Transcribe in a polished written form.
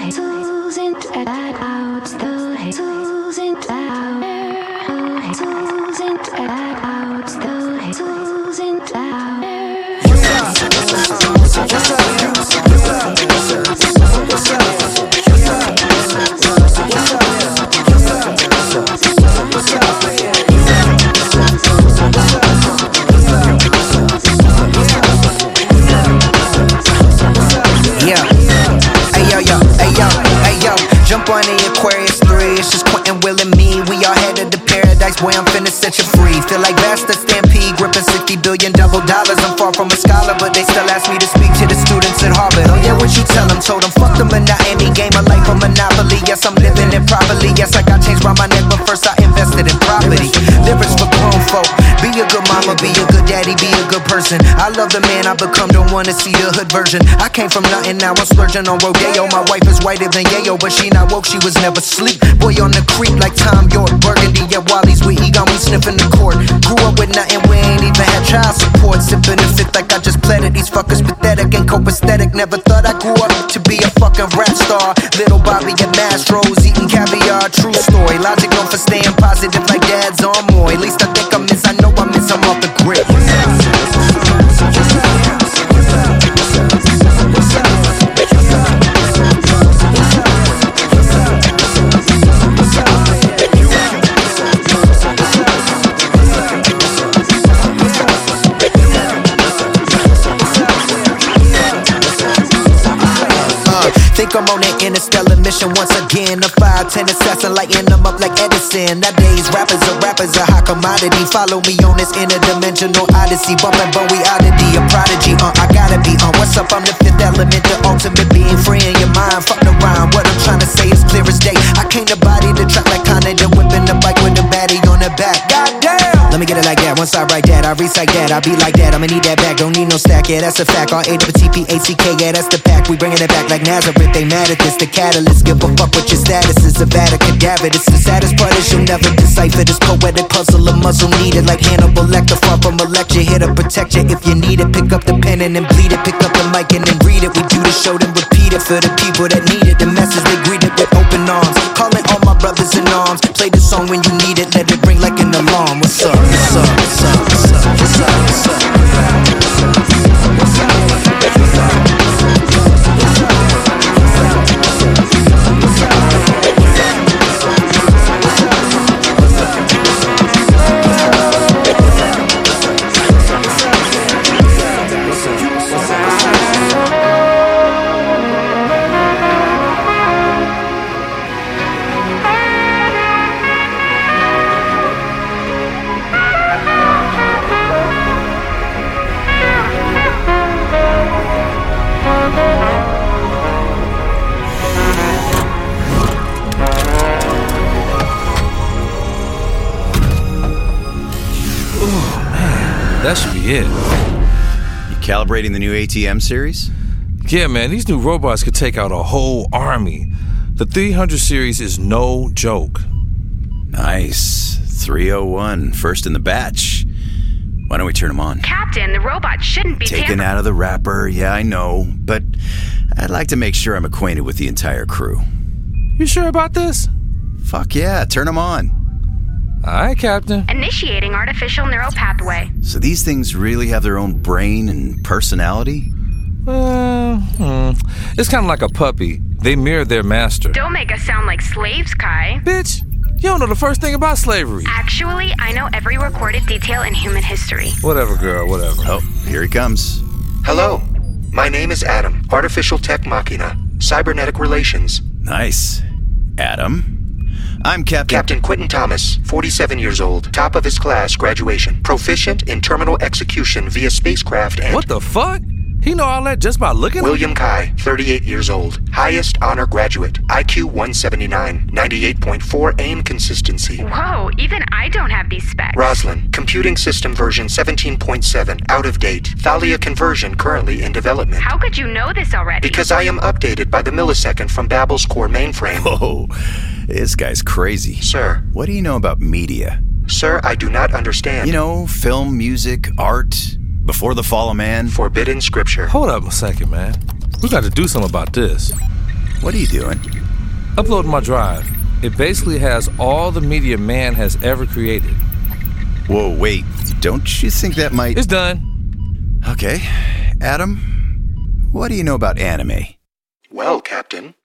Jump on the Aquarius 3, it's just Quentin, Will, and me. We all headed to paradise, boy, I'm finna set you free. Feel like Basta Stampede, gripping $60 billion double dollars. I'm far from a scholar, but they still ask me to speak to the students at Harvard. Oh yeah, what you tell them? Told them, fuck the monotony, game of life a monopoly. Yes, I'm living it properly. Yes, I got chains round my neck, but first I invested in property. Lyrics for grown folk. Be a good mama, be a good daddy, be a good person. I love the man I become, don't wanna see the hood version. I came from nothing, now I'm splurging on Rodeo. My wife is whiter than Yayo, but she not woke, she was never sleep. Boy on the creep like Tom York, Burgundy, yeah, Wally's with Egon, we sniffing the court. Grew up with nothing, we ain't even had child support. Sipping and fit like I just pleaded, these fuckers pathetic and copacetic. Never thought I grew up to be a fucking rap star. Little Bobby at Mastro's, eating caviar, true story. Logic known for staying positive like dad's on more. At least I think I miss, I know I miss, I'm off the grid. Think I'm on an interstellar mission once again. A 5'10" assassin lighting them up like Edison. Nowadays rappers are hot commodity. Follow me on this interdimensional odyssey. Bumpin' Bowie oddity, a prodigy. I gotta be what's up, I'm the fifth element, the ultimate being. Free in your mind, fuck the rhyme. What I'm trying to say is clear as day. I came to body the track like Conor, the whipping the bike with the baddie on the back. Goddamn! Let me get it like that. Once I write that, I recite that. I be like that, I'ma need that back. Don't need no stack, yeah, that's a fact. R-A-T-P-A-C-K, yeah, that's the pack. We bringing it back like Nazareth. They mad at this, the catalyst. Give a fuck what your status is. A Vatican cadaver. It's the saddest part is you'll never decipher this poetic puzzle. A muzzle needed like Hannibal Lecter. Far from a lecture, here to protect you if you need it. Pick up the pen and then bleed it. Pick up the mic and then read it. We do the show, then repeat it for the people that need it. The message they greet it with open arms. Calling all my brothers in arms. Play the song when you need it. Let it ring like an alarm. What's up? What's up? What's up? What's up? What's up? What's up? That should be it. You calibrating the new ATM series? Yeah, man, these new robots could take out a whole army. The 300 series is no joke. Nice. 301, first in the batch. Why don't we turn them on? Captain, the robot shouldn't be taken out of the wrapper, yeah, I know. But I'd like to make sure I'm acquainted with the entire crew. You sure about this? Fuck yeah, turn them on. All right, Captain. Initiating artificial neural pathway. So these things really have their own brain and personality? It's kind of like a puppy. They mirror their master. Don't make us sound like slaves, Kai. Bitch, you don't know the first thing about slavery. Actually, I know every recorded detail in human history. Whatever, girl, whatever. Oh, here he comes. Hello, my name is Adam. Artificial Tech Machina. Cybernetic Relations. Nice. Adam? I'm Captain Quentin Thomas, 47 years old, top of his class, graduation, proficient in terminal execution via spacecraft and... What the fuck? He know all that just by looking? William Kai, 38 years old, highest honor graduate, IQ 179, 98.4 aim consistency. Whoa, even I don't have these specs. Roslyn, computing system version 17.7, out of date. Thalia conversion currently in development. How could you know this already? Because I am updated by the millisecond from Babel's core mainframe. Whoa, this guy's crazy. Sir. What do you know about media? Sir, I do not understand. You know, film, music, art, before the fall of man. Forbidden scripture. Hold up a second, man. We got to do something about this. What are you doing? Uploading my drive. It basically has all the media man has ever created. Whoa, wait. Don't you think that might... It's done. Okay. Adam, what do you know about anime? Well, Captain,